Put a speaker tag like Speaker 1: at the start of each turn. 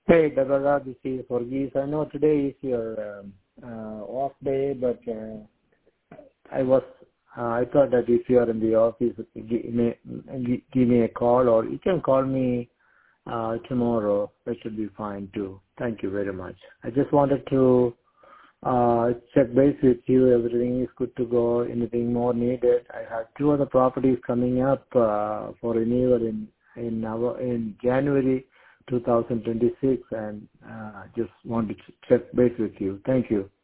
Speaker 1: Hey, Dabara, this is Varghese. I know today is your off day, but I thought that if you are in the office, give me a call, or you can call me tomorrow. That should be fine too. Thank you very much. I just wanted to check base with you. Everything is good to go. Anything more needed? I have two other properties coming up for renewal in January 2026, and just wanted to check base with you. Thank you.